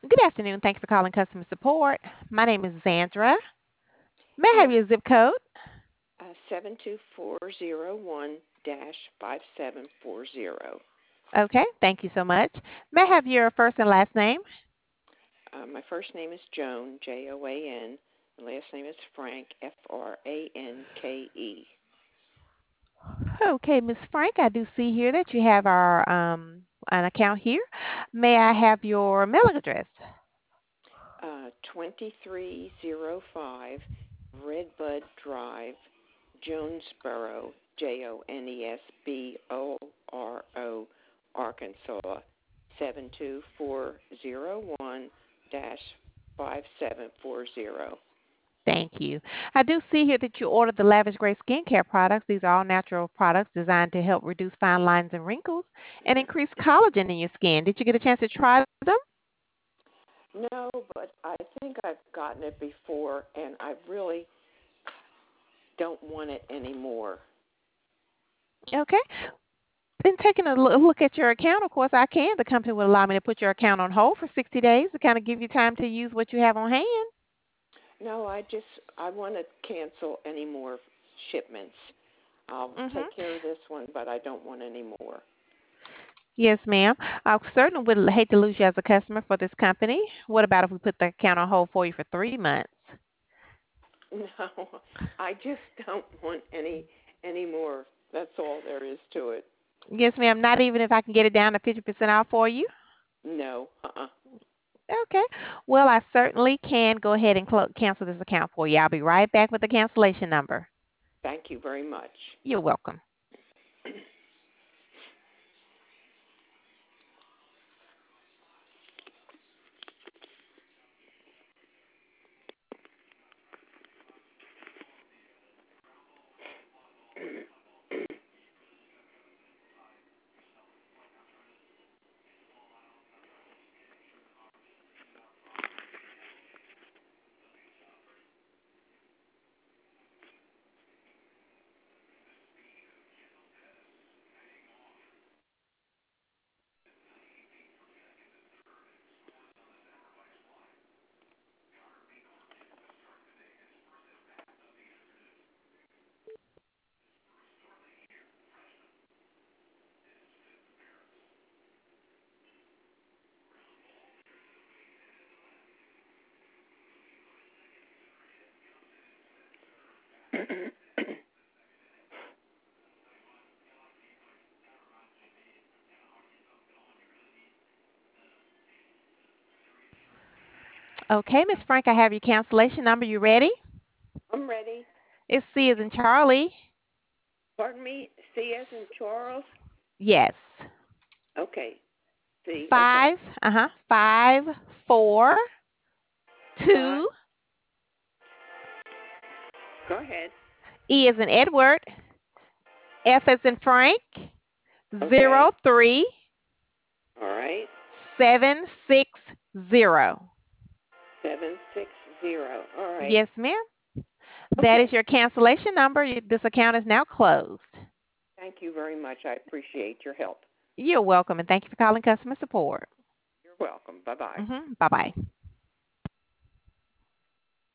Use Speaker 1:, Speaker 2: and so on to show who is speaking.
Speaker 1: Good afternoon. Thank you for calling customer support. My name is Zandra. May I have
Speaker 2: Yes,
Speaker 1: your zip code?
Speaker 2: 72401-5740.
Speaker 1: Okay, thank you so much. May I have your first and last name?
Speaker 2: My first name is Joan, Joan. The last name is Frank, Franke.
Speaker 1: Okay, Miss Frank, I do see here that you have our an account here. May I have your mailing address?
Speaker 2: 2305 Redbud Drive, Jonesboro, Jonesboro, Arkansas, 72401-5740.
Speaker 1: Thank you. I do see here that you ordered the Lavish Gray skincare products. These are all natural products designed to help reduce fine lines and wrinkles and increase collagen in your skin. Did you get a chance to try them?
Speaker 2: No, but I think I've gotten it before, and I really don't want it anymore.
Speaker 1: Okay. In taking a look at your account, of course, I can. The company will allow me to put your account on hold for 60 days to kind of give you time to use what you have on hand.
Speaker 2: No, I want to cancel any more shipments. I'll take
Speaker 1: Hmm.
Speaker 2: care of this one, but I don't want any more.
Speaker 1: Yes, ma'am. I certainly would hate to lose you as a customer for this company. What about if we put the account on hold for you for 3 months?
Speaker 2: No, I just don't want any more. That's all there is to it.
Speaker 1: Yes, ma'am. Not even if I can get it down to 50% off for you?
Speaker 2: No.
Speaker 1: Okay. Well, I certainly can go ahead and cancel this account for you. I'll be right back with the cancellation number.
Speaker 2: Thank you very much.
Speaker 1: You're welcome. Okay, Miss Frank, I have your cancellation number. You ready?
Speaker 2: I'm ready.
Speaker 1: It's C as in Charlie.
Speaker 2: Pardon me. C as in Charles.
Speaker 1: Yes.
Speaker 2: Okay. C. Okay.
Speaker 1: 5, 4, 2.
Speaker 2: Five. Go ahead.
Speaker 1: E as in Edward. F as in Frank.
Speaker 2: Okay.
Speaker 1: 03
Speaker 2: All right.
Speaker 1: 760.
Speaker 2: 760. All right.
Speaker 1: Yes, ma'am. That is
Speaker 2: Okay.
Speaker 1: your cancellation number. This account is now closed.
Speaker 2: Thank you very much. I appreciate your help.
Speaker 1: You're welcome, and thank you for calling customer support.
Speaker 2: You're welcome. Bye bye.
Speaker 1: Bye bye.